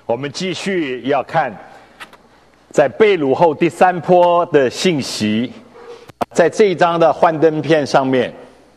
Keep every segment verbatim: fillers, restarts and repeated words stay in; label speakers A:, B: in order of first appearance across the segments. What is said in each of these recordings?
A: 我们继续要看在被掳后第三波的信息，在这一章的幻灯片上面，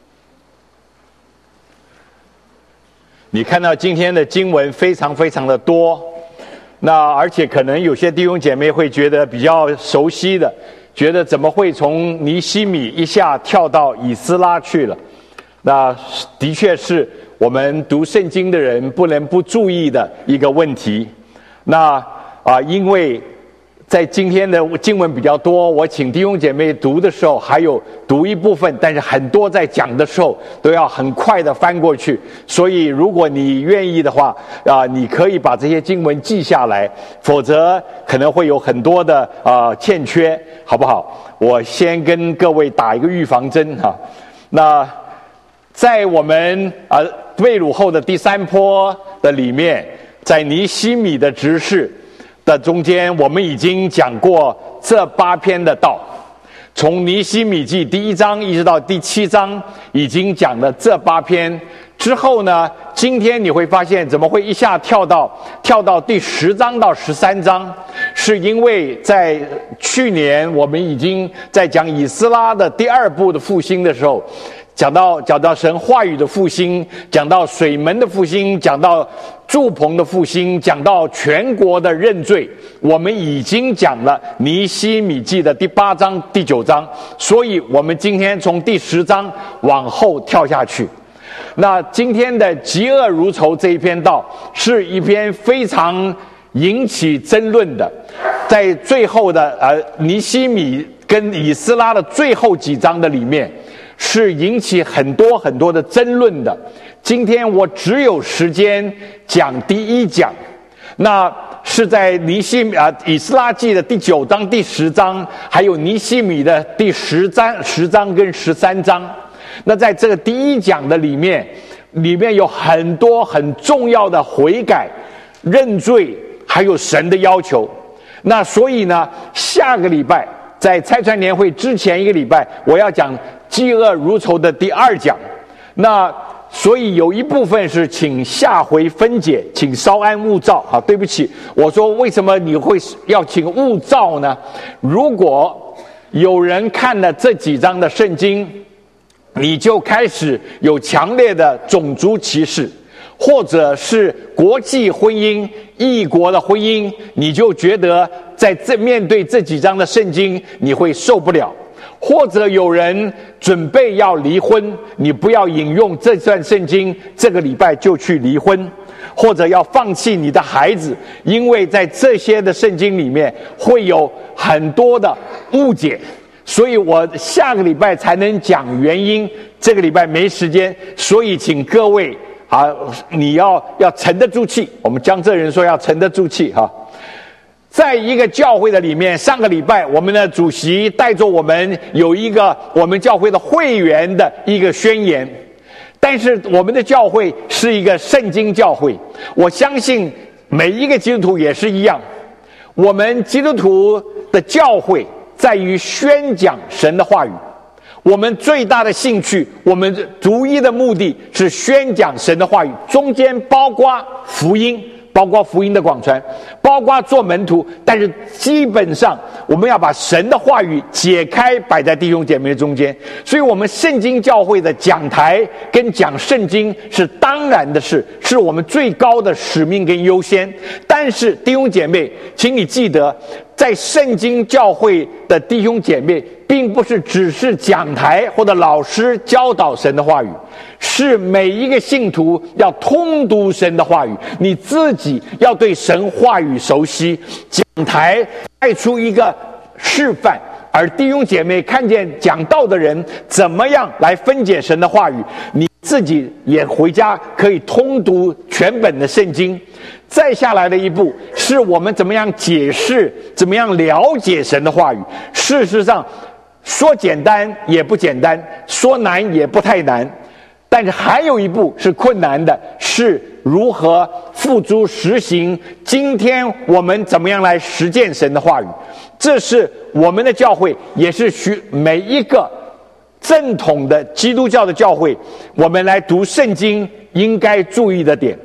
A: 你看到今天的经文非常非常的多，那而且可能有些弟兄姐妹会觉得比较熟悉的，觉得怎么会从尼希米一下跳到以斯拉去了？那的确是我们读圣经的人不能不注意的一个问题。那啊，因为在今天的经文比较多，我请弟兄姐妹读的时候还有读一部分，但是很多在讲的时候都要很快的翻过去，所以如果你愿意的话啊，你可以把这些经文记下来，否则可能会有很多的啊欠缺，好不好？我先跟各位打一个预防针哈。那在我们啊被掳后的第三波的里面，在尼希米的执事的中间，我们已经讲过这八篇的道，从尼希米记第一章一直到第七章，已经讲了这八篇之后呢，今天你会发现怎么会一下跳到跳到第十章到十三章，是因为在去年我们已经在讲以斯拉的第二部的复兴的时候，讲到讲到神话语的复兴，讲到水门的复兴，讲到住棚的复兴，讲到全国的认罪，我们已经讲了尼希米记的第八章第九章，所以我们今天从第十章往后跳下去。那今天的嫉恶如仇这一篇道是一篇非常引起争论的，在最后的呃尼希米跟以斯拉的最后几章的里面，是引起很多很多的争论的。今天我只有时间讲第一讲，那是在尼希米啊以斯拉记的第九章、第十章，还有尼希米的第十章、十章跟十三章。那在这个第一讲的里面，里面有很多很重要的悔改、认罪，还有神的要求。那所以呢，下个礼拜在拆船年会之前一个礼拜，我要讲嫉恶如仇的第二讲。那所以有一部分是请下回分解，请稍安勿躁啊！对不起，我说为什么你会要请勿躁呢？如果有人看了这几章的圣经，你就开始有强烈的种族歧视，或者是国际婚姻、异国的婚姻，你就觉得在这面对这几章的圣经你会受不了。或者有人准备要离婚，你不要引用这段圣经，这个礼拜就去离婚。或者要放弃你的孩子，因为在这些的圣经里面会有很多的误解，所以我下个礼拜才能讲原因，这个礼拜没时间，所以请各位啊，你要要沉得住气，我们江浙人说要沉得住气哈。在一个教会的里面，上个礼拜我们的主席带着我们有一个我们教会的会员的一个宣言，但是我们的教会是一个圣经教会，我相信每一个基督徒也是一样，我们基督徒的教会在于宣讲神的话语，我们最大的兴趣，我们独一的目的是宣讲神的话语，中间包括福音，包括福音的广传，包括做门徒，但是基本上我们要把神的话语解开，摆在弟兄姐妹中间。所以我们圣经教会的讲台跟讲圣经是当然的事，是我们最高的使命跟优先。但是弟兄姐妹，请你记得，在圣经教会的弟兄姐妹并不是只是讲台或者老师教导神的话语，是每一个信徒要通读神的话语，你自己要对神话语熟悉，讲台带出一个示范，而弟兄姐妹看见讲道的人怎么样来分解神的话语，你自己也回家可以通读全本的圣经。再下来的一步是我们怎么样解释，怎么样了解神的话语。事实上说简单也不简单，说难也不太难，但是还有一步是困难的，是如何付诸实行。今天我们怎么样来实践神的话语，这是我们的教会，也是许每一个正统的基督教的教会，我们来读圣经应该注意的点。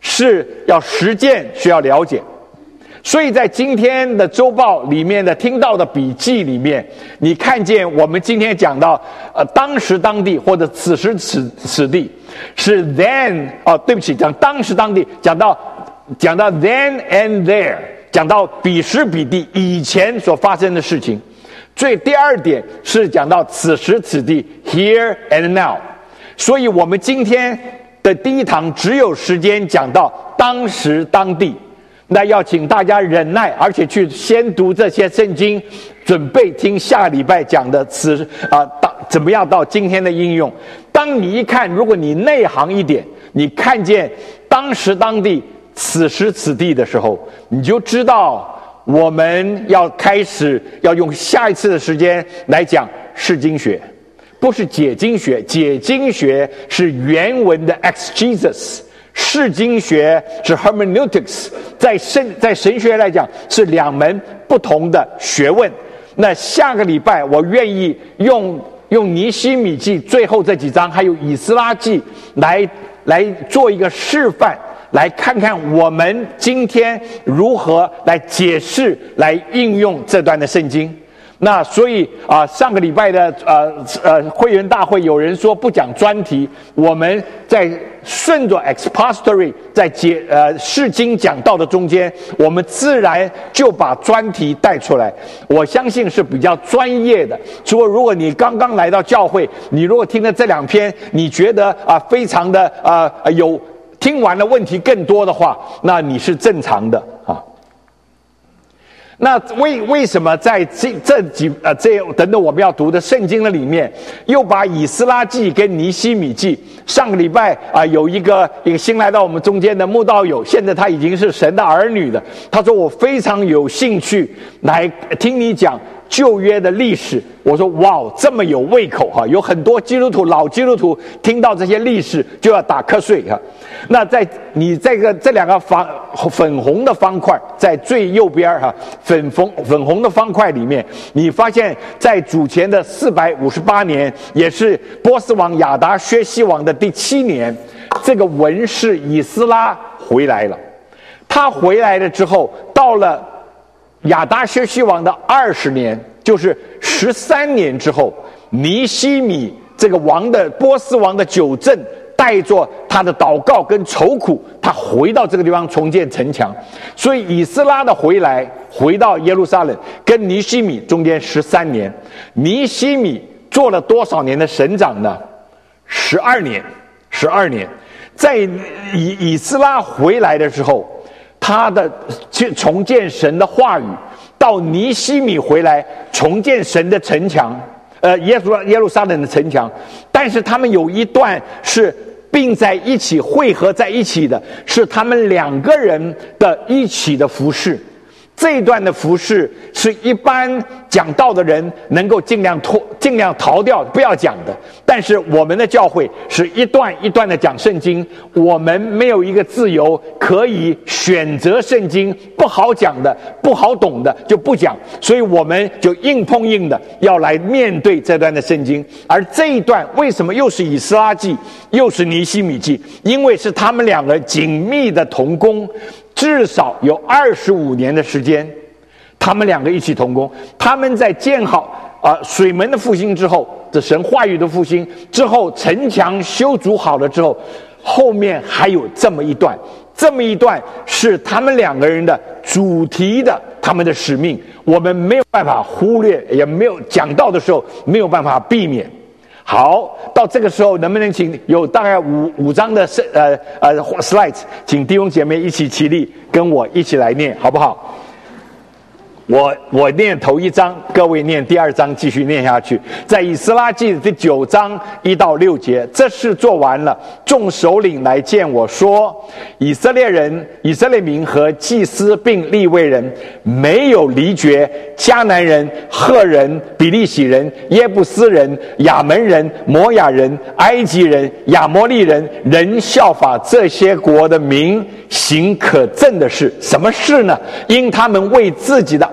A: 是要实践，需要了解。所以在今天的周报里面的听到的笔记里面，你看见我们今天讲到呃当时当地或者此时此此地，是 then 哦，对不起，讲当时当地，讲到讲到 then and there， 讲到彼时彼地以前所发生的事情。最第二点是讲到此时此地 here and now。所以我们今天的第一堂只有时间讲到当时当地。那要请大家忍耐，而且去先读这些圣经，准备听下礼拜讲的此啊，到怎么样到今天的应用。当你一看，如果你内行一点，你看见当时当地此时此地的时候，你就知道我们要开始要用下一次的时间来讲释经学，不是解经学，解经学是原文的 exegesis。释经学是 hermeneutics， 在神在神学来讲是两门不同的学问。那下个礼拜我愿意用用尼希米记最后这几章，还有以斯拉记来来做一个示范，来看看我们今天如何来解释、来应用这段的圣经。那所以啊、呃，上个礼拜的呃呃会员大会有人说不讲专题，我们在顺着 expository 在解呃释经讲道的中间，我们自然就把专题带出来。我相信是比较专业的。说如果你刚刚来到教会，你如果听了这两篇，你觉得啊、呃、非常的啊、呃、有听完了问题更多的话，那你是正常的啊。那为为什么在这这几呃这等等我们要读的圣经的里面，又把以斯拉记跟尼希米记，上个礼拜啊、呃、有一个一个新来到我们中间的慕道友，现在他已经是神的儿女的，他说我非常有兴趣来听你讲旧约的历史。我说哇，这么有胃口哈！有很多基督徒老基督徒听到这些历史就要打瞌睡哈。那在你这个这两个方粉红的方块在最右边哈，粉红粉红的方块里面，你发现在主前的四百五十八年，也是波斯王亚达薛西王的第七年，这个文士以斯拉回来了。他回来了之后，到了亚达薛西王的二十年，就是十三年之后，尼希米这个王的波斯王的九正，带着他的祷告跟愁苦，他回到这个地方重建城墙。所以以斯拉的回来，回到耶路撒冷，跟尼希米中间十三年。尼希米做了多少年的省长呢？十二年，十二年。在以以斯拉回来的时候，他的去重建神的话语，到尼希米回来重建神的城墙，呃，耶路耶路撒冷的城墙。但是他们有一段是并在一起汇合在一起的，是他们两个人的一起的服事。这一段的服事是一般讲道的人能够尽量脱尽量逃掉不要讲的，但是我们的教会是一段一段的讲圣经，我们没有一个自由可以选择圣经不好讲的不好懂的就不讲，所以我们就硬碰硬的要来面对这段的圣经。而这一段为什么又是以斯拉记又是尼希米记？因为是他们两个紧密的同工，至少有二十五年的时间，他们两个一起同工。他们在建好啊、呃、水门的复兴之后，这神话语的复兴之后，城墙修筑好了之后，后面还有这么一段，这么一段是他们两个人的主题的他们的使命，我们没有办法忽略，也没有讲到的时候没有办法避免。好，到这个时候能不能请有大概五五张的呃呃 slides， 请弟兄姐妹一起起立，跟我一起来念，好不好？我我念头一章，各位念第二章，继续念下去。在以斯拉记第九章一到六节，这事做完了，众首领来见我说，以色列人、以色列民和祭司并利未人没有离绝迦南人、赫人、比利洗人、耶布斯人、亚门人、摩亚人、埃及人、亚摩利人，人效法这些国的民行可憎的事。什么事呢？因他们为自己的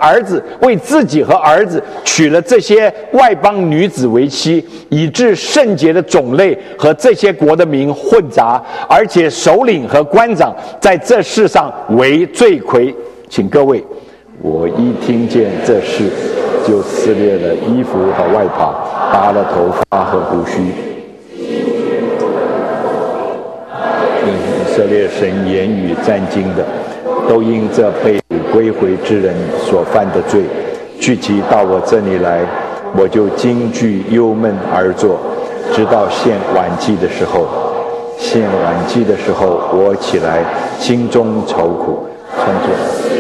A: 儿子，为自己和儿子娶了这些外邦女子为妻，以致圣洁的种类和这些国的民混杂，而且首领和官长在这事上为罪魁。请各位，我一听见这事，就撕裂了衣服和外袍，拔了头发和胡须。以色列神言语战惊的，都因这被掳归回之人所犯的罪，聚集到我这里来，我就惊惧忧闷而坐，直到献晚祭的时候。献晚祭的时候，我起来，心中愁苦。称作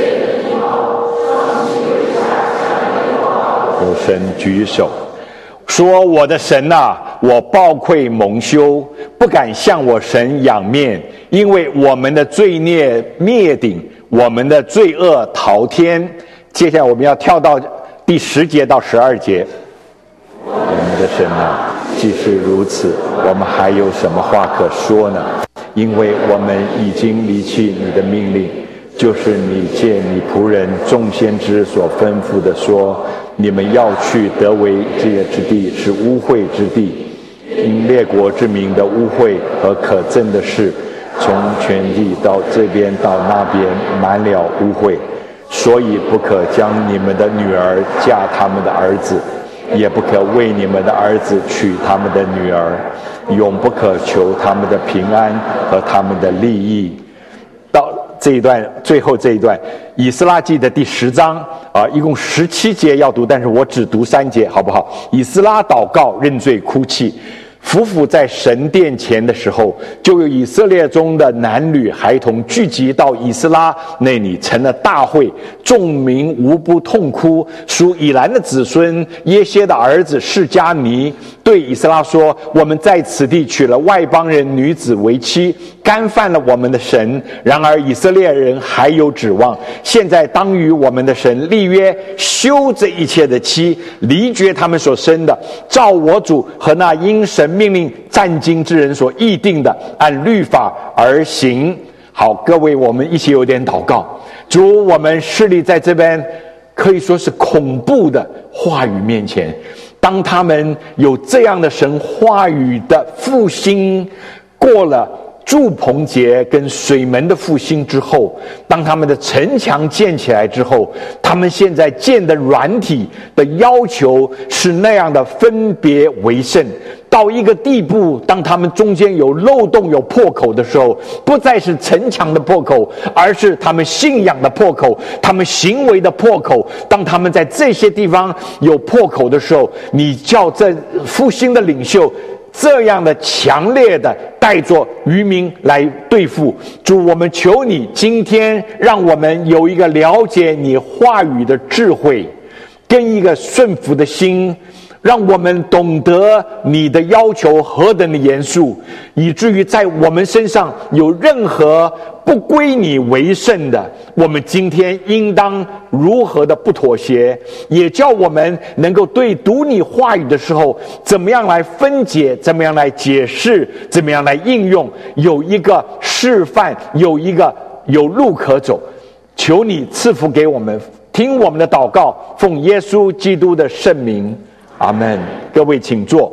A: 有神举手说：“我的神啊，我抱愧蒙羞，不敢向我神仰面，因为我们的罪孽灭顶，我们的罪恶滔天。”接下来我们要跳到第十节到十二节。我们的神啊，既是如此，我们还有什么话可说呢？因为我们已经离弃你的命令，就是你借你仆人众先知所吩咐的说，你们要去得为业之地，是污秽之地，因列国之民的污秽和可憎的事，从全地到这边到那边满了污秽，所以不可将你们的女儿嫁他们的儿子，也不可为你们的儿子娶他们的女儿，永不可求他们的平安和他们的利益。到这一段最后这一段，以斯拉记的第十章啊，一共十七节要读，但是我只读三节，好不好？以斯拉祷告、认罪、哭泣。夫妇在神殿前的时候，就有以色列中的男女孩童聚集到以斯拉那里，成了大会，众民无不痛哭。属以兰的子孙耶歇的儿子示迦尼对以斯拉说：“我们在此地娶了外邦人女子为妻，干犯了我们的神。然而以色列人还有指望，现在当与我们的神立约，休这一切的妻，离绝他们所生的，照我主和那因神命令战经之人所议定的，按律法而行。”好，各位，我们一起有点祷告。主，我们势力在这边可以说是恐怖的话语面前，当他们有这样的神话语的复兴，过了住棚节跟水门的复兴之后，当他们的城墙建起来之后，他们现在建的软体的要求是那样的分别为圣，到一个地步，当他们中间有漏洞有破口的时候，不再是城墙的破口，而是他们信仰的破口，他们行为的破口。当他们在这些地方有破口的时候，你叫这复兴的领袖这样的强烈的带着渔民来对付。主，我们求你今天让我们有一个了解你话语的智慧，跟一个顺服的心，让我们懂得你的要求何等的严肃，以至于在我们身上有任何不归你为圣的，我们今天应当如何的不妥协，也叫我们能够对读你话语的时候，怎么样来分解，怎么样来解释，怎么样来应用，有一个示范，有一个有路可走。求你赐福给我们，听我们的祷告，奉耶稣基督的圣名，阿们。各位请坐。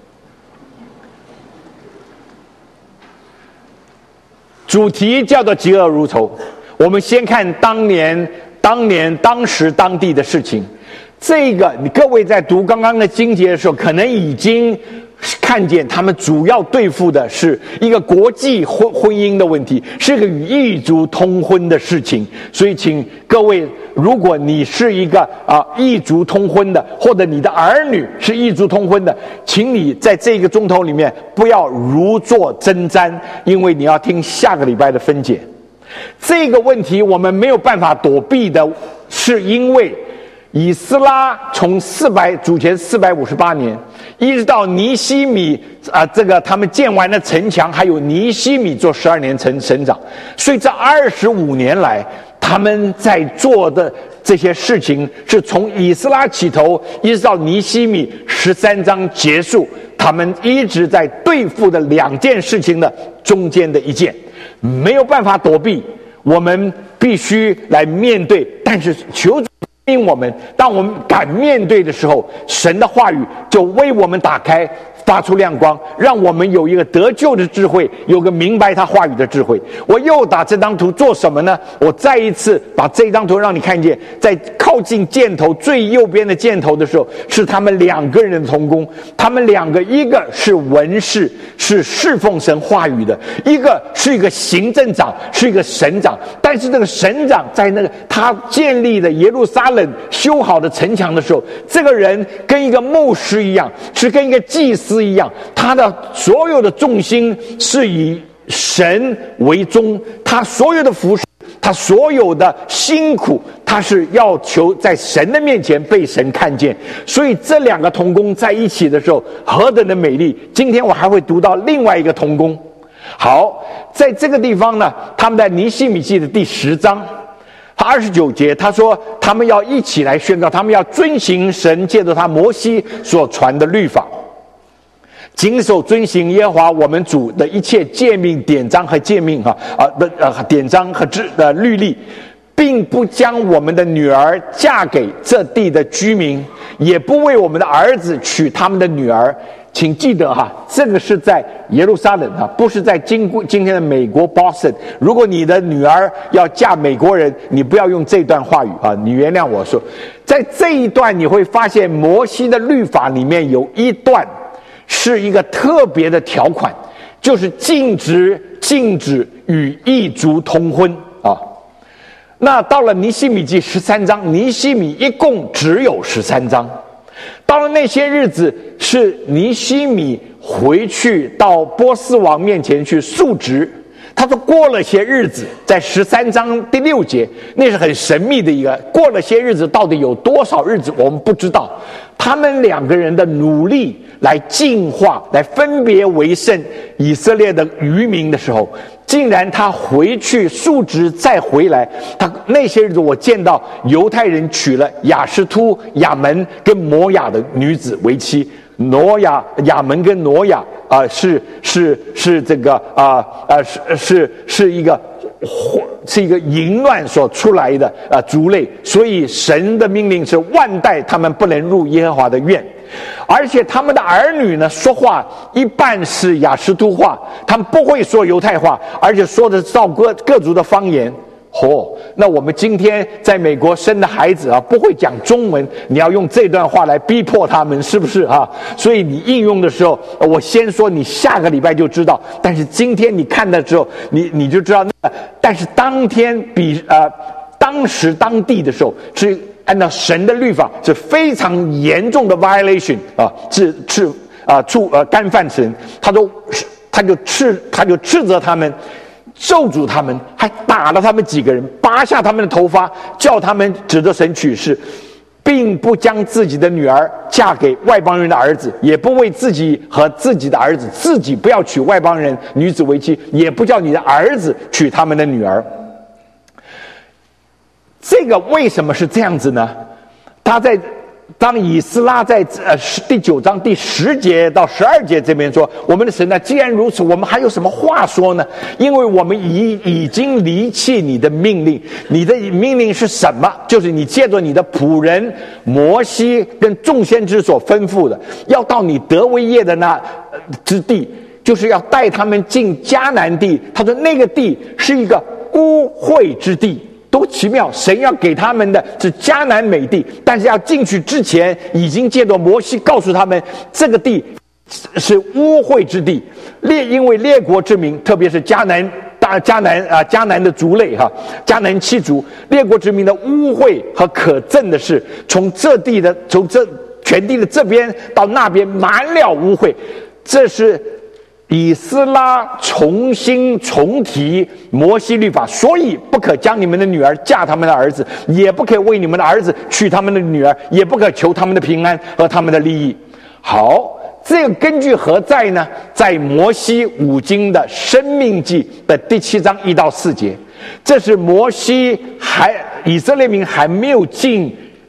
A: 主题叫做嫉恶如仇。我们先看当年当年当时当地的事情。这个你各位在读刚刚的经节的时候，可能已经看见他们主要对付的是一个国际婚婚姻的问题，是个与异族通婚的事情。所以请各位，如果你是一个啊异族通婚的，或者你的儿女是异族通婚的，请你在这个钟头里面不要如坐针毡，因为你要听下个礼拜的分解。这个问题我们没有办法躲避的，是因为以斯拉从四百主前四百五十八年一直到尼希米啊、呃，这个他们建完了城墙，还有尼希米做十二年城省长，所以这二十五年来，他们在做的这些事情是从以斯拉起头，一直到尼希米十三章结束，他们一直在对付的两件事情的中间的一件，没有办法躲避，我们必须来面对。但是求主引我们，当我们敢面对的时候，神的话语就为我们打开，发出亮光，让我们有一个得救的智慧，有个明白他话语的智慧。我又打这张图做什么呢？我再一次把这张图让你看见，在靠近箭头最右边的箭头的时候，是他们两个人的同工。他们两个，一个是文士，是侍奉神话语的；一个是一个行政长，是一个省长。但是那个省长在那个他建立的耶路撒冷修好的城墙的时候，这个人跟一个牧师一样，是跟一个祭司一样，他的所有的重心是以神为宗，他所有的服事，他所有的辛苦，他是要求在神的面前被神看见。所以这两个同工在一起的时候何等的美丽。今天我还会读到另外一个同工。好，在这个地方呢，他们在尼希米记的第十章他二十九节，他说他们要一起来宣告，他们要遵行神借着他摩西所传的律法，谨守遵行耶和华我们主的一切诫命、典章和诫命哈啊的呃典章和制呃律例，并不将我们的女儿嫁给这地的居民，也不为我们的儿子娶他们的女儿。请记得哈，这个是在耶路撒冷哈，不是在今今天的美国 Boston。如果你的女儿要嫁美国人，你不要用这段话语啊，你原谅我说，在这一段你会发现摩西的律法里面有一段是一个特别的条款，就是禁止禁止与异族通婚啊。那到了尼希米记十三章，尼希米一共只有十三章。到了那些日子，是尼希米回去到波斯王面前去述职。他说过了些日子，在十三章第六节，那是很神秘的一个过了些日子，到底有多少日子我们不知道。他们两个人的努力来净化，来分别为圣以色列的渔民的时候，竟然他回去述职再回来，他那些日子我见到犹太人娶了雅士突、亚门跟摩亚的女子为妻。挪亚、亚门跟挪亚啊、呃，是是是这个啊啊是是是一个是一个淫乱所出来的啊、呃、族类，所以神的命令是万代他们不能入耶和华的院，而且他们的儿女呢说话一半是雅士突话，他们不会说犹太话，而且说的照各各族的方言。哦，那我们今天在美国生的孩子啊，不会讲中文，你要用这段话来逼迫他们，是不是啊？所以你应用的时候，我先说，你下个礼拜就知道。但是今天你看的时候，你你就知道那。但是当天比呃当时当地的时候，是按照神的律法是非常严重的 violation 啊，是是啊触呃干犯神，他都他就斥他就斥责他们。咒诅他们，还打了他们几个人，拔下他们的头发，叫他们指着神起誓，并不将自己的女儿嫁给外邦人的儿子，也不为自己和自己的儿子，自己不要娶外邦人女子为妻，也不叫你的儿子娶他们的女儿。这个为什么是这样子呢？他在当以斯拉在呃第九章第十节到十二节这边说，我们的神呢，既然如此，我们还有什么话说呢？因为我们已已经离弃你的命令，你的命令是什么？就是你借着你的仆人摩西跟众先知所吩咐的，要到你得为业的那之地，就是要带他们进迦南地。他说那个地是一个污秽之地。多奇妙！神要给他们的是迦南美地，但是要进去之前，已经借着摩西告诉他们，这个地是污秽之地。列因为列国之民，特别是迦南大迦南啊迦南的族类哈，迦南七族，列国之民的污秽和可憎的事，从这地的从这全地的这边到那边满了污秽，这是。以斯拉重新重提摩西律法，所以不可将你们的女儿嫁他们的儿子，也不可为你们的儿子娶他们的女儿，也不可求他们的平安和他们的利益。好，这个根据何在呢？在摩西五经的生命记的第七章一到四节，这是摩西还以色列民还没有进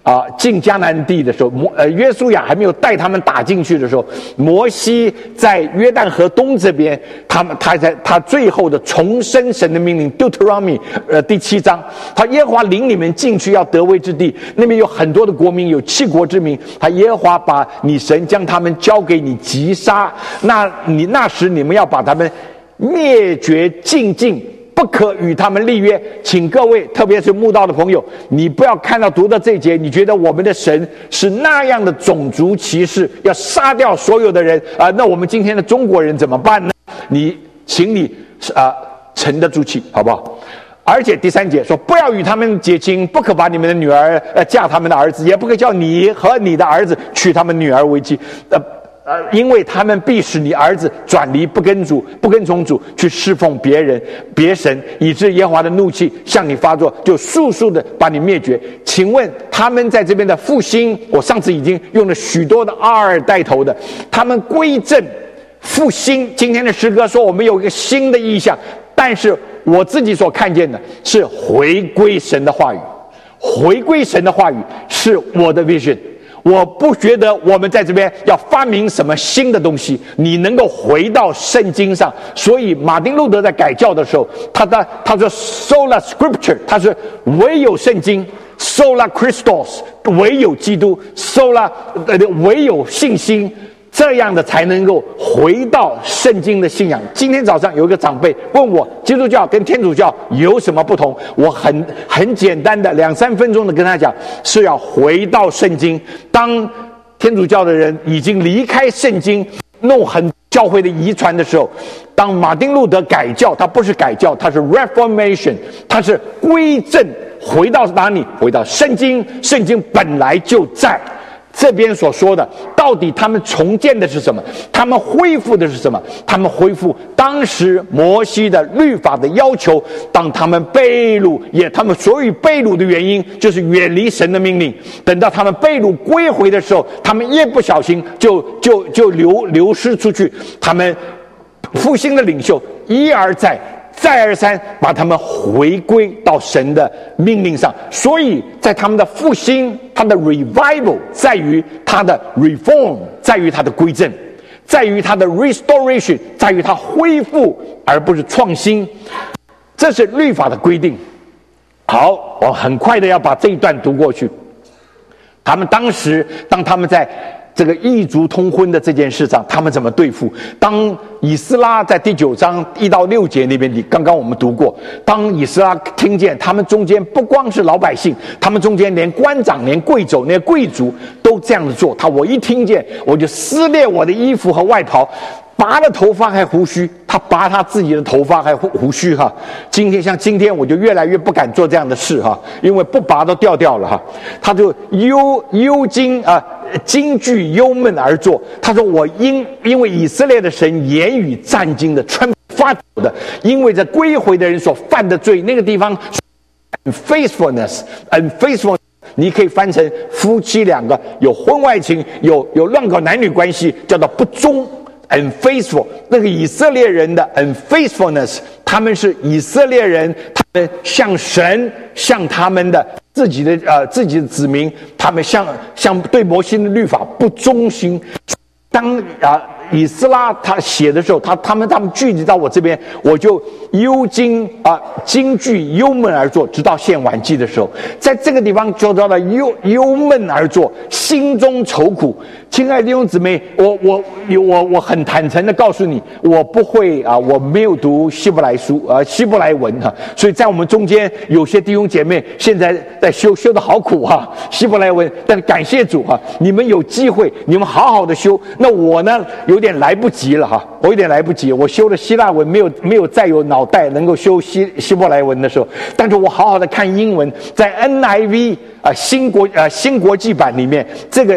A: 啊，进迦南地的时候，摩呃约书亚还没有带他们打进去的时候，摩西在约旦河东这边，他们他在他最后的重申神的命令 Deuteronomy 呃第七章，他耶和华领你们进去要得为之地，那边有很多的国民，有七国之民，他耶和华把你神将他们交给你击杀，那你那时你们要把他们灭绝尽尽。不可与他们立约，请各位，特别是慕道的朋友，你不要看到读到这一节，你觉得我们的神是那样的种族歧视，要杀掉所有的人啊、呃？那我们今天的中国人怎么办呢？你，请你啊、呃、沉得住气，好不好？而且第三节说，不要与他们结亲，不可把你们的女儿呃嫁他们的儿子，也不可叫你和你的儿子娶他们女儿为妻，呃。呃，因为他们必使你儿子转离不跟主、不跟从主，去侍奉别人、别神，以致耶和华的怒气向你发作，就速速的把你灭绝。请问他们在这边的复兴，我上次已经用了许多的 R 带头的，他们归正复兴。今天的诗歌说我们有一个新的意象，但是我自己所看见的是回归神的话语，回归神的话语是我的 vision。我不觉得我们在这边要发明什么新的东西，你能够回到圣经上。所以马丁路德在改教的时候，他的他说 sola scripture， 他是唯有圣经 ，sola Christos， 唯有基督 ，sola 呃唯有信心。这样的才能够回到圣经的信仰。今天早上有一个长辈问我，基督教跟天主教有什么不同？我很很简单的两三分钟的跟他讲，是要回到圣经。当天主教的人已经离开圣经，弄很教会的遗传的时候，当马丁路德改教，他不是改教，他是 Reformation， 他是归正，回到哪里？回到圣经，圣经本来就在。这边所说的，到底他们重建的是什么？他们恢复的是什么？他们恢复当时摩西的律法的要求。当他们被掳，也他们所以被掳的原因就是远离神的命令。等到他们被掳归回的时候，他们一不小心就就就流流失出去。他们复兴的领袖一而再。再而三把他们回归到神的命令上，所以在他们的复兴，他的 revival 在于他的 reform， 在于他的归正，在于他的 restoration， 在于他恢复而不是创新。这是律法的规定。好，我很快的要把这一段读过去。他们当时当他们在这个异族通婚的这件事上，他们怎么对付？当以斯拉在第九章一到六节那边，你刚刚我们读过。当以斯拉听见他们中间不光是老百姓，他们中间连官长、连贵胄、连贵族都这样子做，他我一听见，我就撕裂我的衣服和外袍。拔了头发还胡须，他拔他自己的头发还胡胡须哈。今天像今天我就越来越不敢做这样的事哈，因为不拔都掉掉了哈。他就忧忧惊啊，惊惧忧闷而坐。他说我因因为以色列的神言语战惊的，穿发抖的，因为这归回的人所犯的罪，那个地方 unfaithfulness unfaithfulness， 你可以翻成夫妻两个有婚外情，有有乱搞男女关系，叫做不忠。unfaithful， 那个以色列人的 unfaithfulness， 他们是以色列人，他们向神，向他们的自己的呃自己的子民，他们向向对摩西的律法不忠心。当啊以斯拉他写的时候，他他们他们聚集到我这边，我就忧惊啊惊惧忧闷而坐，直到献晚祭的时候，在这个地方就到了忧忧闷而坐，心中愁苦。亲爱的弟兄姊妹，我我我我很坦诚的告诉你，我不会啊，我没有读希伯来书啊，希伯来文哈、啊，所以在我们中间有些弟兄姐妹现在在修修的好苦哈、啊，希伯来文，但感谢主哈、啊，你们有机会，你们好好的修。那我呢，有点来不及了哈、啊，我有点来不及，我修了希腊文，没有没有再有脑袋能够修希希伯来文的时候，但是我好好的看英文，在 N I V 啊新国啊新国际版里面这个。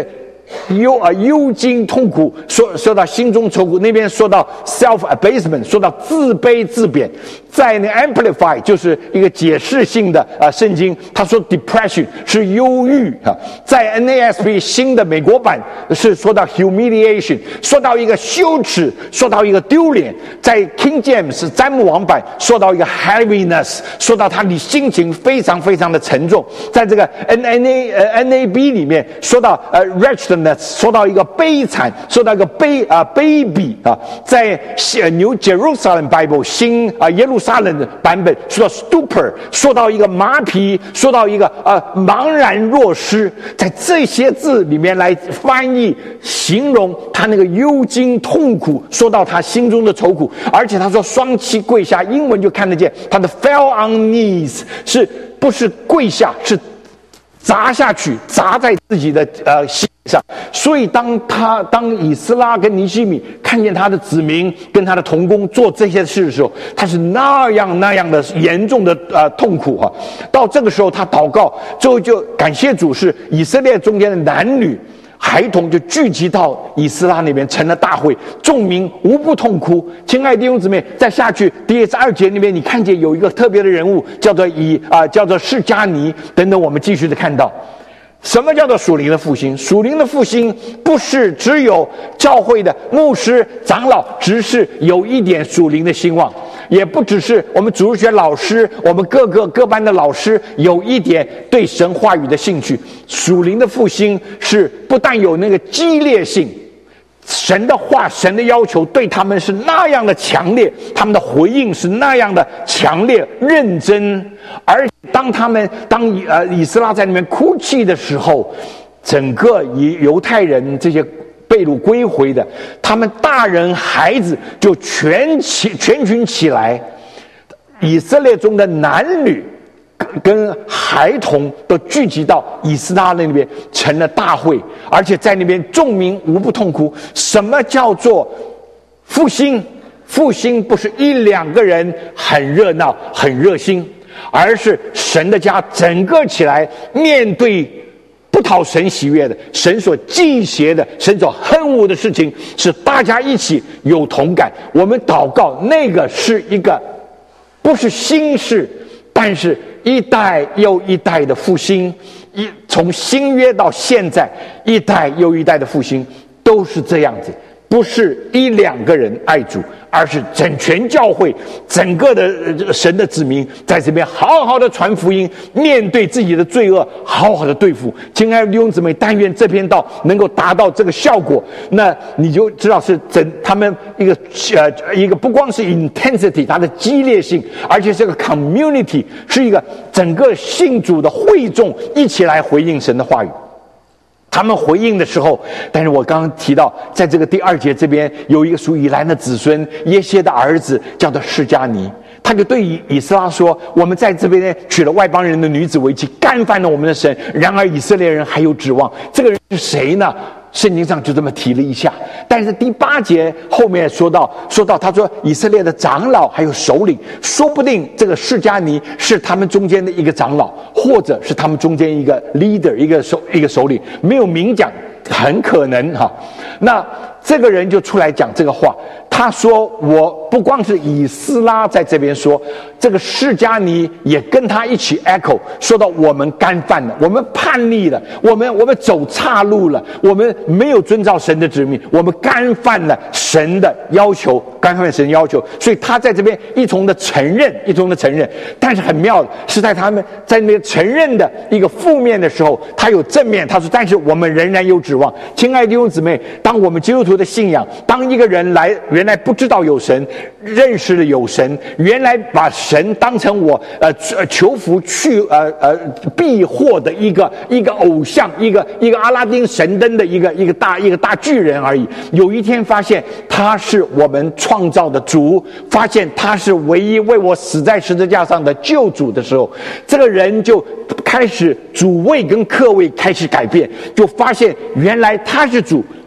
A: 忧啊忧惊痛苦，说说到心中愁苦，那边说到 self abasement， 说到自卑自贬。在那 Amplify 就是一个解释性的啊圣经，他说 depression 是忧郁啊。在 N A S B 新的美国版是说到 humiliation， 说到一个羞耻，说到一个丢脸。在 King James 詹姆王版说到一个 heaviness， 说到他的心情非常非常的沉重。在这个 N N A 呃 N A B 里面说到呃 wretchedness， 说到一个悲惨，说到一个悲啊卑鄙啊。在 New Jerusalem Bible 新啊耶路撒冷的版本说到 stupor， 说到一个麻痹，说到一个呃茫然若失。在这些字里面来翻译形容他那个忧惊痛苦，说到他心中的愁苦。而且他说双膝跪下，英文就看得见他的 fell on knees， 是不是跪下，是砸下去，砸在自己的呃心上。所以当他当以斯拉跟尼希米看见他的子民跟他的同工做这些事的时候，他是那样那样的严重的呃痛苦哈、啊。到这个时候他祷告，最后就感谢主，是以色列中间的男女孩童就聚集到以斯拉那边，成了大会，众民无不痛哭。亲爱的弟兄姊妹，再下去第十二节那边，你看见有一个特别的人物，叫做以啊、呃，叫做释迦尼等等。我们继续的看到，什么叫做属灵的复兴？属灵的复兴不是只有教会的牧师、长老、执事有一点属灵的兴旺，也不只是我们主日学老师，我们各个各班的老师有一点对神话语的兴趣。属灵的复兴是不但有那个激烈性，神的话、神的要求对他们是那样的强烈，他们的回应是那样的强烈、认真。而当他们当呃以斯拉在那边哭泣的时候，整个以犹太人这些被掳归回的，他们大人孩子就全起全群起来，以色列中的男女跟孩童都聚集到以斯拉那边，成了大会，而且在那边众民无不痛哭。什么叫做复兴？复兴不是一两个人很热闹很热心，而是神的家整个起来，面对不讨神喜悦的，神所忌邪的，神所恨恶的事情，是大家一起有同感。我们祷告，那个是一个不是新事，但是一代又一代的复兴，一从新约到现在，一代又一代的复兴都是这样子。不是一两个人爱主，而是整全教会，整个的神的子民在这边好好的传福音，面对自己的罪恶，好好的对付。亲爱的弟兄姊妹，但愿这篇道能够达到这个效果，那你就知道是整他们一个呃一个不光是 intensity 它的激烈性，而且这个 community 是一个整个信主的会众一起来回应神的话语。他们回应的时候，但是我刚刚提到，在这个第二节这边有一个属以兰的子孙耶歇的儿子，叫做释迦尼，他就对以以斯拉说：“我们在这边娶了外邦人的女子为妻，干犯了我们的神。然而以色列人还有指望。”这个人是谁呢？圣经上就这么提了一下，但是第八节后面说到，说到他说以色列的长老还有首领，说不定这个释迦尼是他们中间的一个长老，或者是他们中间一个 leader， 一个首一个首领，没有明讲，很可能哈。那这个人就出来讲这个话，他说：“我不光是以斯拉在这边说，这个释迦尼也跟他一起 echo， 说到我们干犯了，我们叛逆了，我们我们走岔路了，我们没有遵照神的旨命，我们干犯了神的要求，干犯神的要求。所以他在这边一同的承认，一同的承认。但是很妙的是，在他们在那边承认的一个负面的时候，他有正面，他说：但是我们仍然有指望。亲爱的弟兄姊妹，当我们基督徒的信仰，当一个人来原来不知道有神，认识了有神，原来把神当成我呃求福去呃呃避祸的一个一个偶像，一个一个阿拉丁神灯的一个一个大一个大巨人而已。有一天发现他是我们创造的主，发现他是唯一为我死在十字架上的救主的时候，这个人就开始主位跟客位开始改变，就发现原来他是主，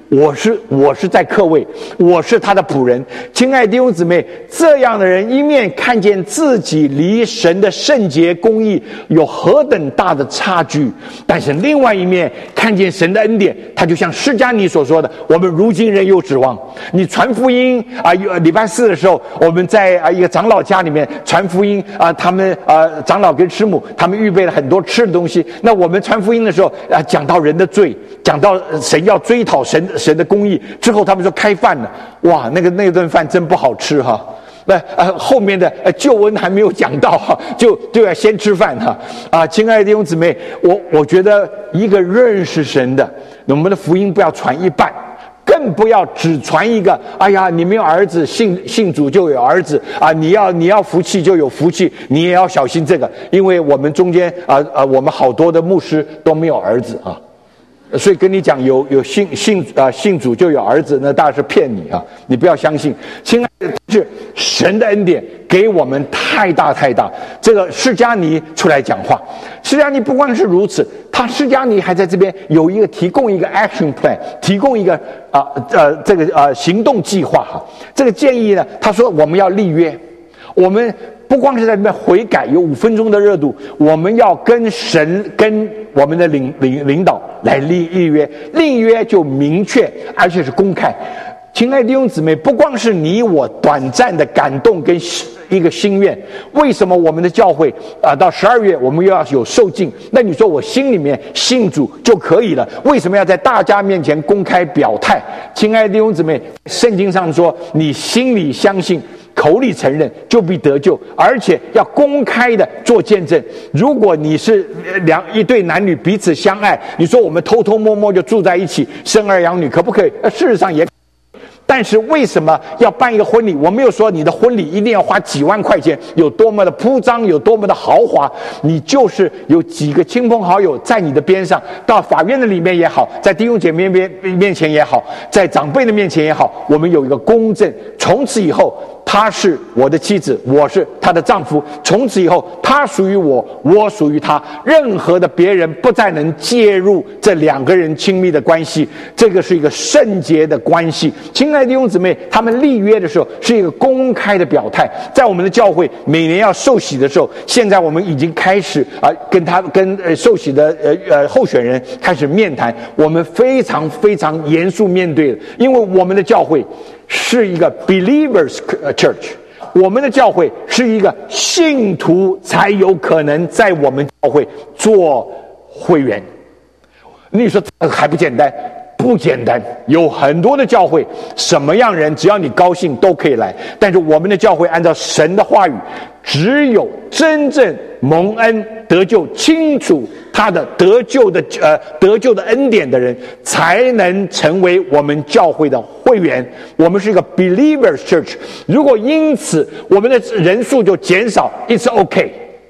A: 我是我是在客位，我是他的仆人。亲爱的弟兄姊妹，这样的人一面看见自己离神的圣洁公义有何等大的差距，但是另外一面看见神的恩典，他就像释迦尼所说的，我们如今仍有指望。你传福音啊，礼拜四的时候我们在啊一个长老家里面传福音啊，他们啊长老跟师母他们预备了很多吃的东西。那我们传福音的时候啊，讲到人的罪，讲到神要追讨神神的公义之后，他们说开饭了。哇，那个那顿饭真不好吃哈。那呃后面的呃救恩还没有讲到哈，就就要先吃饭哈啊！亲爱的弟兄姊妹，我我觉得一个认识神的，我们的福音不要传一半。更不要只传一个，哎呀，你没有儿子，信信主就有儿子啊！你要你要福气就有福气，你也要小心这个，因为我们中间啊啊，我们好多的牧师都没有儿子啊，所以跟你讲有有信信啊信主就有儿子，那当然是骗你啊！你不要相信，亲爱的，是神的恩典给我们太大太大。这个释迦尼出来讲话，释迦尼不光是如此，他释迦尼还在这边有一个提供一个 action plan， 提供一个啊呃这个呃行动计划哈。这个建议呢，他说我们要立约，我们不光是在这边悔改，有五分钟的热度，我们要跟神跟我们的领领领导来立立约，立约就明确而且是公开。亲爱的弟兄姊妹，不光是你我短暂的感动跟一个心愿，为什么我们的教会啊、呃、到十二月我们又要有受浸？那你说我心里面信主就可以了，为什么要在大家面前公开表态？亲爱的弟兄姊妹，圣经上说，你心里相信，口里承认，就必得救，而且要公开的做见证。如果你是两一对男女彼此相爱，你说我们偷偷摸摸就住在一起，生儿养女，可不可以？事实上也。但是为什么要办一个婚礼？我没有说你的婚礼一定要花几万块钱，有多么的铺张，有多么的豪华。你就是有几个亲朋好友在你的边上，到法院的里面也好，在弟兄姐妹面面前也好，在长辈的面前也好，我们有一个公证。从此以后，她是我的妻子，我是她的丈夫。从此以后，她属于我，我属于她。任何的别人不再能介入这两个人亲密的关系，这个是一个圣洁的关系。亲爱的弟兄姊妹，他们立约的时候是一个公开的表态。在我们的教会每年要受洗的时候，现在我们已经开始啊、呃，跟他跟呃受洗的呃呃候选人开始面谈，我们非常非常严肃面对的，因为我们的教会是一个 believers church， 我们的教会是一个信徒才有可能在我们教会做会员。你说这还不简单？不简单，有很多的教会，什么样人只要你高兴都可以来。但是我们的教会按照神的话语，只有真正蒙恩得救、清楚他的得救的呃得救的恩典的人，才能成为我们教会的会员。我们是一个 believers church， 如果因此我们的人数就减少 ，it's okay。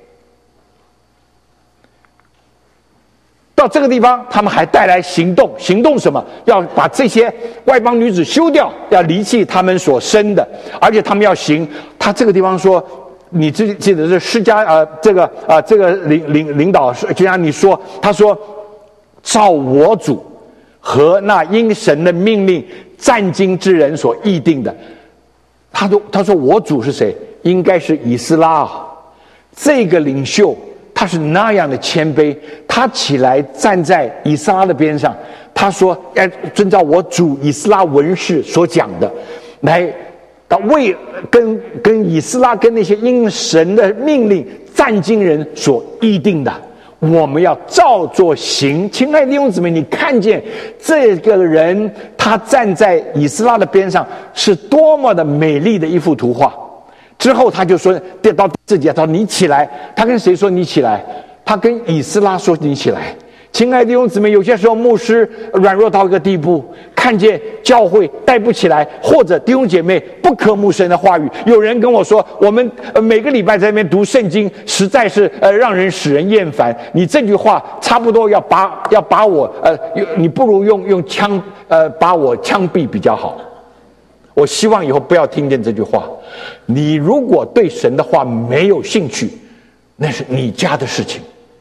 A: 到这个地方，他们还带来行动，行动什么？要把这些外邦女子休掉，要离弃他们所生的，而且他们要行。他这个地方说，你记记得是释迦呃，这个啊、呃，这个领领领导就像你说，他说，照我主和那因神的命令战经之人所议定的。他说，他说我主是谁？应该是以斯拉啊，这个领袖。他是那样的谦卑，他起来站在以斯拉的边上，他说要遵照我主以斯拉文士所讲的，来为跟跟以斯拉跟那些因神的命令战经人所议定的，我们要照做行。亲爱的弟兄姊妹，你看见这个人他站在以斯拉的边上，是多么的美丽的一幅图画。之后他就说，到自己他说你起来，他跟谁说你起来？他跟以斯拉说你起来。亲爱的弟兄姊妹，有些时候牧师软弱到一个地步，看见教会带不起来，或者弟兄姐妹不可慕神的话语。有人跟我说，我们呃每个礼拜在那边读圣经，实在是呃让人使人厌烦。你这句话差不多要把要把我呃，你不如用用枪呃把我枪毙比较好。我希望以后不要听见这句话。你如果对神的话没有兴趣，那是你家的事情。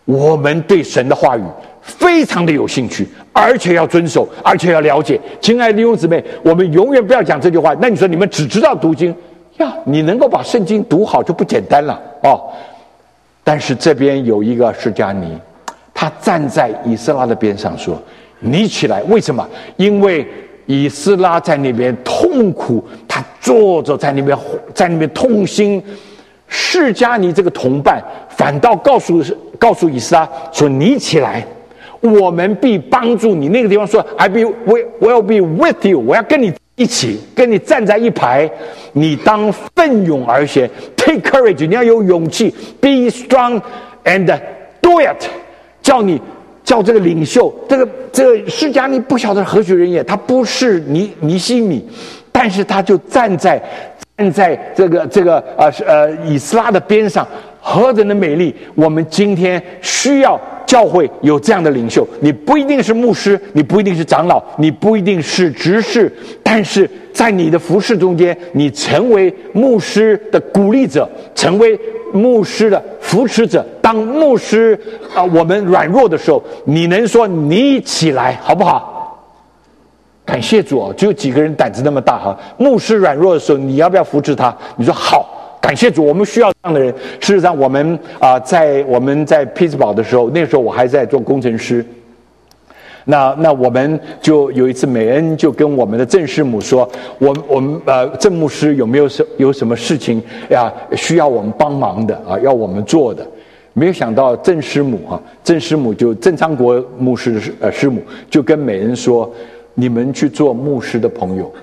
A: 我们对神的话语非常的有兴趣，而且要遵守，而且要了解。亲爱的弟兄姊妹，我们永远不要讲这句话。那你说你们只知道读经呀？你能够把圣经读好就不简单了哦。但是这边有一个释迦尼，他站在以斯拉的边上说：“你起来。”为什么？因为以斯拉在那边痛苦，他坐着在那边在那边痛心。释迦尼这个同伴反倒告诉告诉以斯拉说：“你起来，我们必帮助你。”那个地方说 ：“I be will be with you。”我要跟你一起，跟你站在一排。你当奋勇而行 ，take courage， 你要有勇气 ，be strong and do it。叫你叫这个领袖，这个这个释迦尼不晓得何许人也，他不是尼尼西米，但是他就站在。站在这个这个呃呃以斯拉的边上，何等的美丽！我们今天需要教会有这样的领袖。你不一定是牧师，你不一定是长老，你不一定是执事，但是在你的服事中间，你成为牧师的鼓励者，成为牧师的扶持者。当牧师啊、呃、我们软弱的时候，你能说你起来，好不好？感谢主哦，只有几个人胆子那么大哈。牧师软弱的时候，你要不要扶持他？你说好，感谢主，我们需要这样的人。事实上，我们啊、呃，在我们在匹兹堡的时候，那时候我还在做工程师。那那我们就有一次，美恩就跟我们的郑师母说，我我们呃郑牧师有没有什有什么事情呀需要我们帮忙的啊，要我们做的。没有想到郑师母哈、啊，郑师母就郑昌国牧师呃师母就跟美恩说。你们去做牧师的朋友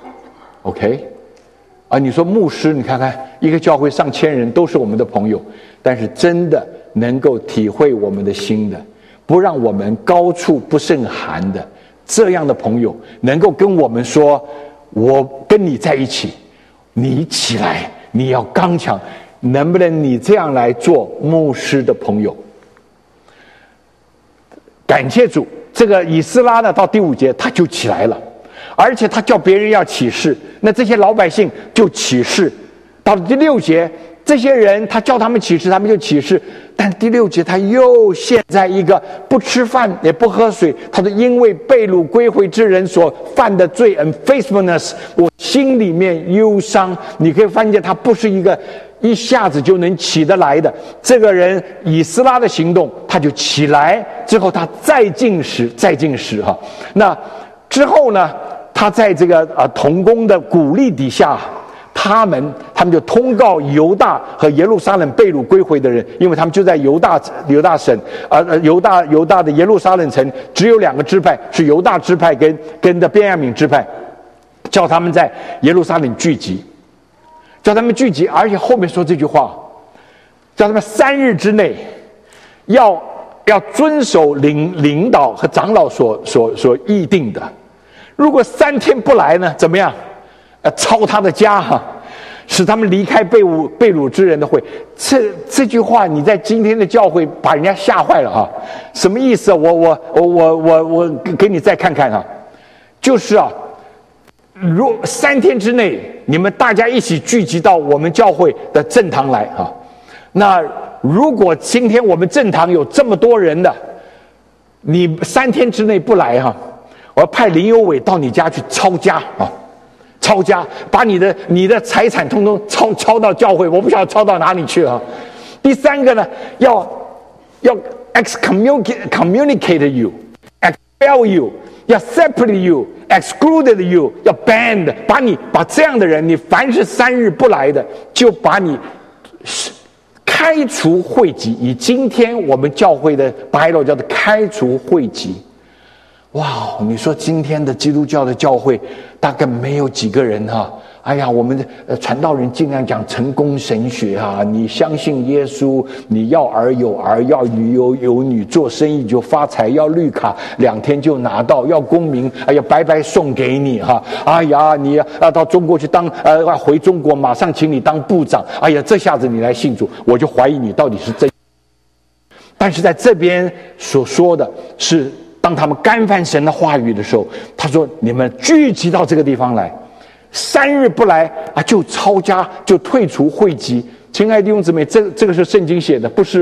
A: ，OK？ 啊，你说牧师，你看看一个教会上千人都是我们的朋友，但是真的能够体会我们的心的，不让我们高处不胜寒的这样的朋友，能够跟我们说：“我跟你在一起，你起来，你要刚强。”能不能你这样来做牧师的朋友？感谢主。这个以斯拉呢，到第五节他就起来了，而且他叫别人要起誓，那这些老百姓就起誓。到了第六节，这些人他叫他们起誓，他们就起誓。但第六节他又陷在一个不吃饭也不喝水，他说因为被掳归回之人所犯的罪 unfaithfulness， 我心里面忧伤。你可以发现他不是一个一下子就能起得来的。这个人以斯拉的行动，他就起来之后，他再进食，再进食哈。那之后呢，他在这个呃同工的鼓励底下，他们他们就通告犹大和耶路撒冷被掳归回的人，因为他们就在犹大犹大省，呃犹大犹大的耶路撒冷城只有两个支派，是犹大支派跟跟的便雅悯支派，叫他们在耶路撒冷聚集。叫他们聚集，而且后面说这句话，叫他们三日之内要要遵守领领导和长老所所所议定的。如果三天不来呢，怎么样？呃，抄他的家哈，使他们离开被掳被掳之人的会。这这句话你在今天的教会把人家吓坏了哈。什么意思啊？我我我我我我给你再看看啊，就是啊。如三天之内，你们大家一起聚集到我们教会的正堂来啊！那如果今天我们正堂有这么多人的，你三天之内不来哈、啊，我要派林有伟到你家去抄家啊！抄家，把你的你的财产通通抄抄到教会，我不晓得抄到哪里去啊！第三个呢，要要 excommunicate communicate you，expel you， 要 separate you。excluded you， 要 banned， 把你把这样的人，你凡是三日不来的，就把你开除会籍。以今天我们教会的 bylaw 叫做开除会籍。哇，你说今天的基督教的教会大概没有几个人哈、啊。哎呀，我们的呃传道人尽量讲成功神学啊，你相信耶稣，你要儿有儿，要女有有女，做生意就发财，要绿卡两天就拿到，要公民，哎呀白白送给你哈、啊，哎呀你要到中国去当呃回中国马上请你当部长，哎呀这下子你来信主，我就怀疑你到底是真。但是在这边所说的是，当他们干犯神的话语的时候，他说你们聚集到这个地方来。三日不来啊，就抄家，就退除会籍。亲爱的弟兄姊妹，这这个是圣经写的，不是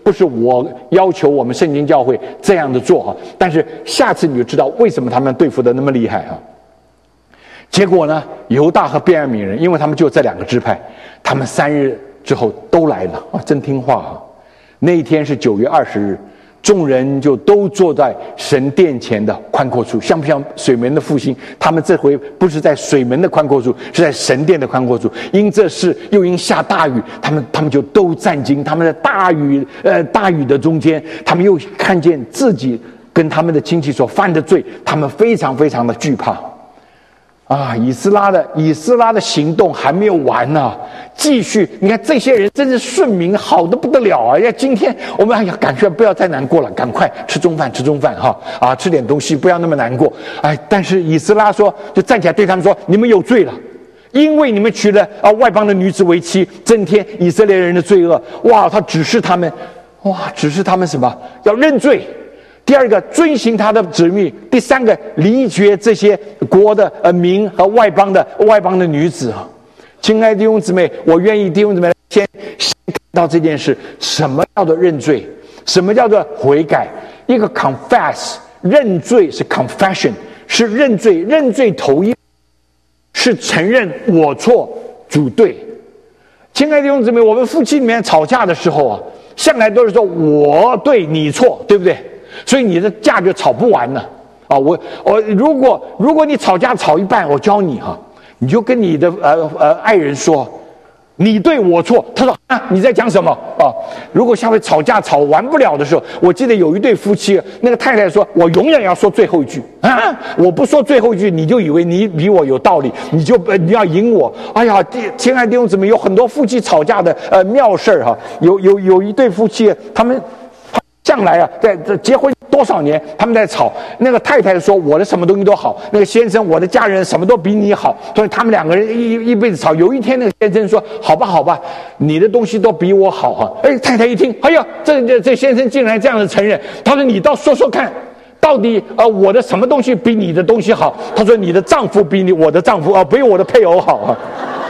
A: 不是我要求我们圣经教会这样的做哈，但是下次你就知道为什么他们对付的那么厉害哈。结果呢，犹大和便雅悯人，因为他们就这两个支派，他们三日之后都来了啊，真听话哈。那一天是九月二十日，众人就都坐在神殿前的宽阔处，像不像水门的复兴？他们这回不是在水门的宽阔处，是在神殿的宽阔处。因这事又因下大雨，他们他们就都战惊。他们在大雨呃大雨的中间，他们又看见自己跟他们的亲戚所犯的罪，他们非常非常的惧怕。啊，以斯拉的以斯拉的行动还没有完呢、啊，继续。你看这些人真是顺民，好的不得了啊！要今天我们哎呀，赶快不要再难过了，赶快吃中饭，吃中饭哈啊，吃点东西，不要那么难过。哎，但是以斯拉说，就站起来对他们说：“你们有罪了，因为你们娶了啊外邦的女子为妻，增添以色列人的罪恶。”哇，他指示他们，哇，指示他们什么？要认罪。第二个，遵行他的旨命；第三个，离绝这些国的呃民和外邦的外邦的女子啊！亲爱的弟兄姊妹，我愿意弟兄姊妹先先看到这件事，什么叫做认罪？什么叫做悔改？一个 confess 认罪是 confession， 是认罪，认罪头一是承认我错主对。亲爱的弟兄姊妹，我们夫妻里面吵架的时候啊，向来都是说我对你错，对不对？所以你的架就吵不完了啊！我我如果如果你吵架吵一半，我教你哈、啊，你就跟你的呃呃爱人说，你对我错。他说啊，你在讲什么啊？如果下回吵架吵完不了的时候，我记得有一对夫妻，那个太太说，我永远要说最后一句啊！我不说最后一句，你就以为你比我有道理，你就呃你要赢我。哎呀，亲爱的弟兄姊妹，有很多夫妻吵架的呃妙事儿哈。有有有一对夫妻，他们。向来啊，在这结婚多少年，他们在吵。那个太太说我的什么东西都好，那个先生我的家人什么都比你好，所以他们两个人一一辈子吵。有一天那个先生说：“好吧，好吧，你的东西都比我好啊。”哎，太太一听，哎呀，这这这先生竟然这样子承认。他说：“你倒说说看，到底呃我的什么东西比你的东西好？”他说：“你的丈夫比你我的丈夫啊、呃，比我的配偶好啊。”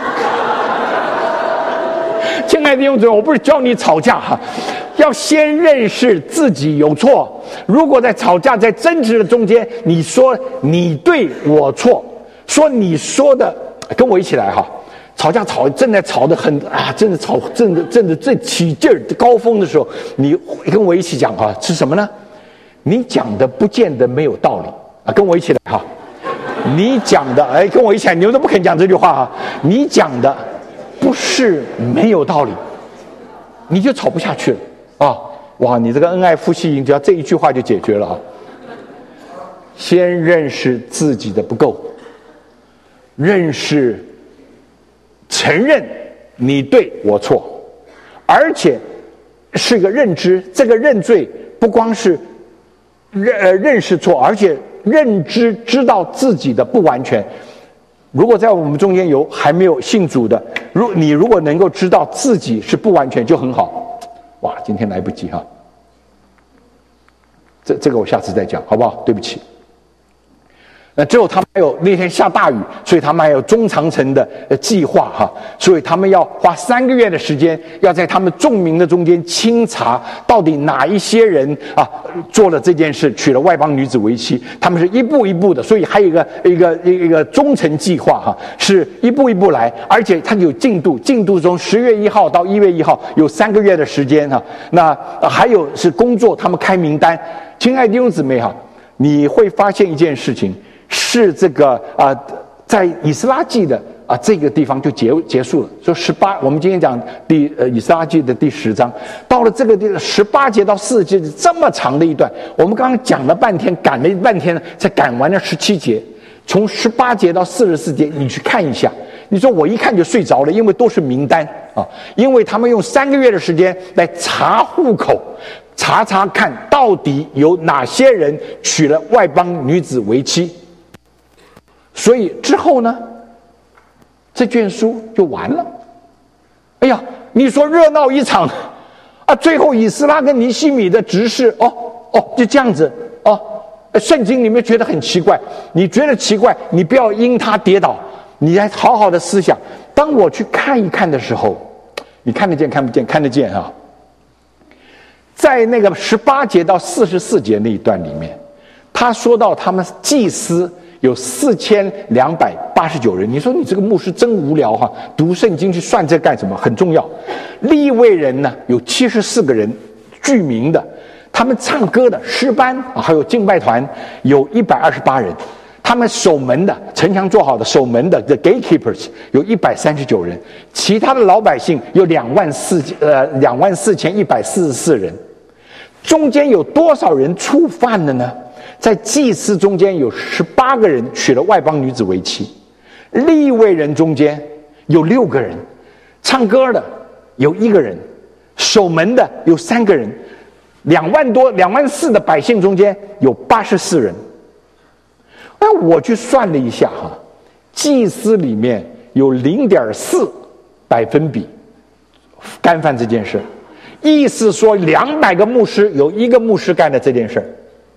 A: 亲爱的弟兄姊妹，我不是教你吵架哈，要先认识自己有错。如果在吵架、在争执的中间，你说你对我错，说你说的，跟我一起来哈。吵架吵正在吵得很啊，正在吵正的正的最起劲儿高峰的时候，你跟我一起讲哈，是什么呢？你讲的不见得没有道理啊，跟我一起来哈。你讲的，哎，跟我一起来，你们都不肯讲这句话哈。你讲的。不是没有道理，你就吵不下去了啊！哇，你这个恩爱夫妻营，只要这一句话就解决了啊！先认识自己的不够，认识、承认你对我错，而且是个认知。这个认罪不光是认呃认识错，而且认知知道自己的不完全。如果在我们中间有还没有信主的，如你如果能够知道自己是不完全就很好。哇，今天来不及哈，这这个我下次再讲，好不好？对不起。那之后他们还有那天下大雨，所以他们还有中长程的呃计划哈，所以他们要花三个月的时间，要在他们众民的中间清查到底哪一些人啊做了这件事，娶了外邦女子为妻。他们是一步一步的，所以还有一个一个一个中程计划哈，是一步一步来，而且它有进度，进度从十月一号到一月一号有三个月的时间哈。那、呃、还有是工作，他们开名单。亲爱的弟兄姊妹哈，你会发现一件事情。是这个啊、呃，在以斯拉记的啊、呃、这个地方就结结束了。说十八，我们今天讲第呃以斯拉记的第十章，到了这个地十八节到四十节这么长的一段，我们刚刚讲了半天，赶了半天，才赶完了十七节。从十八节到四十四节，你去看一下。你说我一看就睡着了，因为都是名单啊，因为他们用三个月的时间来查户口。查查看到底有哪些人娶了外邦女子为妻。所以之后呢，这卷书就完了。哎呀，你说热闹一场啊！最后以斯拉跟尼希米的执事，哦哦，就这样子哦。圣经里面觉得很奇怪，你觉得奇怪，你不要因他跌倒，你来好好的思想。当我去看一看的时候，你看得见看不见？看得见啊！ 在那个十八节到四十四节那一段里面，他说到他们祭司有四千两百八十九人。你说你这个牧师真无聊哈，读圣经去算这干什么？很重要。利未人呢有七十四个人，具名的，他们唱歌的诗班还有敬拜团有一百二十八人，他们守门的城墙做好的守门的 the gatekeepers 有一百三十九人，其他的老百姓有两万四呃两万四千一百四十四人。中间有多少人触犯了呢？在祭司中间有十八个人娶了外邦女子为妻，利未人中间有六个人，唱歌的有一个人，守门的有三个人，两万多两万四的百姓中间有八十四人。那我去算了一下哈，祭司里面有 零点四 百分比干犯这件事，意思说两百个牧师有一个牧师干了这件事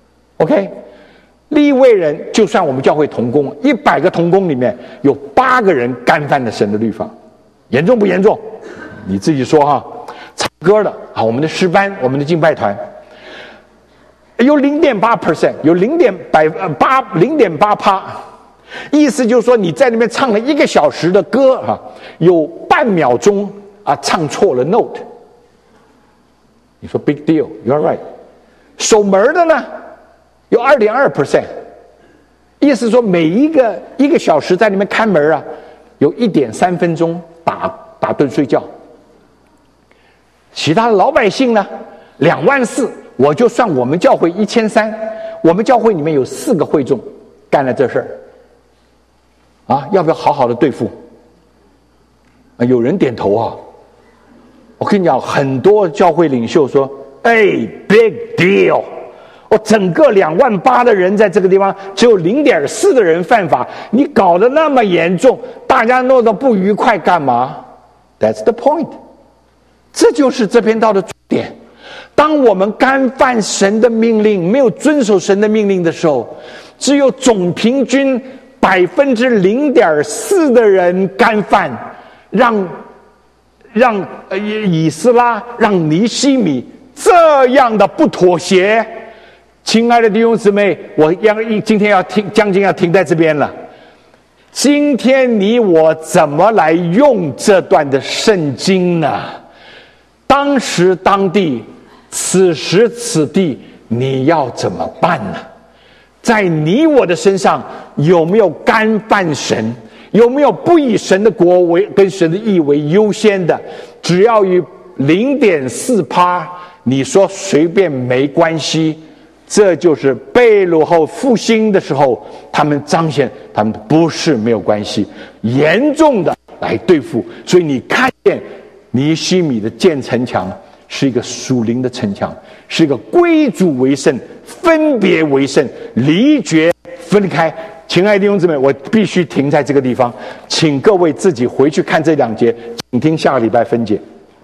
A: OK， 利未人就算我们教会同工，一百个同工里面有八个人干犯了神的律法，严重不严重？你自己说哈。唱歌的啊，我们的诗班，我们的敬拜团有 零点八 percent， 有 零点八 零点八趴，意思就是说你在那边唱了一个小时的歌啊，有半秒钟啊唱错了 note。你说 big deal， you're right。守门的呢有 二点二 percent， 意思说每一个一个小时在那边看门啊，有 一点三 分钟打打盹睡觉。其他的老百姓呢两万四，我就算我们教会一千三，我们教会里面有四个会众干了这事儿啊，要不要好好的对付啊？有人点头啊。我跟你讲，很多教会领袖说：“哎 ，big deal！ 我整个两万八的人在这个地方，只有 零点四 的人犯法，你搞得那么严重，大家弄得不愉快干嘛 ？That's the point。这就是这篇道的重点。当我们干犯神的命令，没有遵守神的命令的时候，只有总平均百分之零点四的人干犯，让。”让呃以斯拉、让尼希米这样的不妥协，亲爱的弟兄姊妹，我要今天要停，将近要停在这边了。今天你我怎么来用这段的圣经呢？当时当地，此时此地，你要怎么办呢？在你我的身上有没有干犯神？有没有不以神的国为跟神的义为优先的？只要与 零点四 趴，你说随便没关系。这就是被掳后复兴的时候，他们彰显他们不是没有关系，严重的来对付。所以你看见尼希米的建城墙是一个属灵的城墙，是一个归主为圣、分别为圣、离绝分开。亲爱的弟兄姊妹，我必须停在这个地方，请各位自己回去看这两节，请听下个礼拜分解。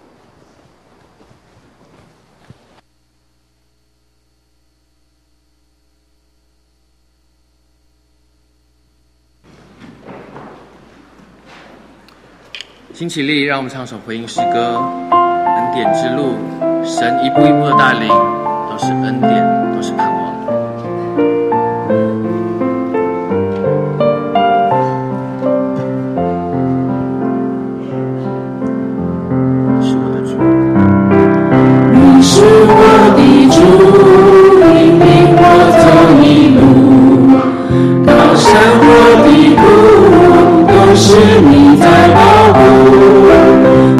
B: 请起立，让我们唱首回应诗歌《恩典之路》，神一步一步的带领，都是恩典。